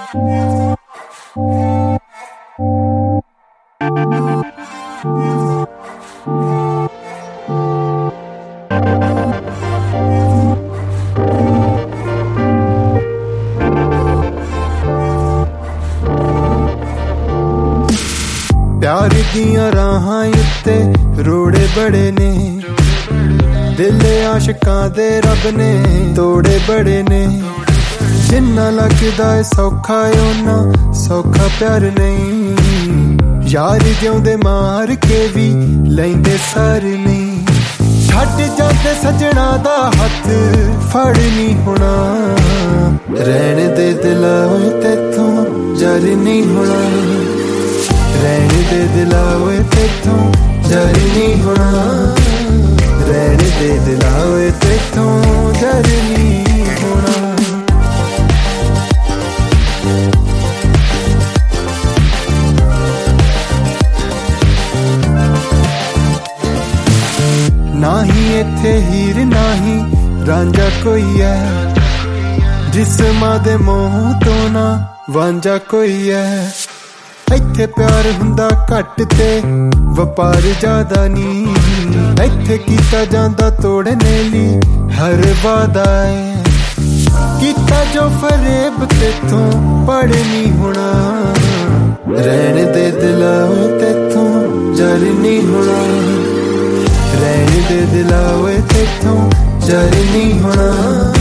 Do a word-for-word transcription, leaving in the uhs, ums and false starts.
प्यार दियां राहां उत्ते रोड़े बड़े ने, दिल आशिकां दे रब ने तोड़े बड़े ने। जिन्ना लगदा है सौखा ओना सौखा प्यार नहीं, यार जिउंदे मार के भी लैंदे सार नहीं। छड्ड जांदे सजना दा हथ फड़ नहीं होना, रहण दे दिला ओए तैथों जर नहीं होना। रहण दे दिला ओए तैथों जर नहीं होना, रहण दे दिला ओए तैथों जर नहीं होना। ना ही इत्थे हीर ना ही रांझा कोई है, जिस्मां दे मोह तो ना वांझा कोई है। इत्थे प्यार हुंदा घट ते वपार ज्यादा नी, इत्थे कीता जांदा तोड़ने ली हर वादा है। कीता जो फरेब तेथों पड़ नहीं होना, रहण दे दिला ओए तैथों जर नहीं होना। रहण दे दिला ओए तैथों जर नहीं होना।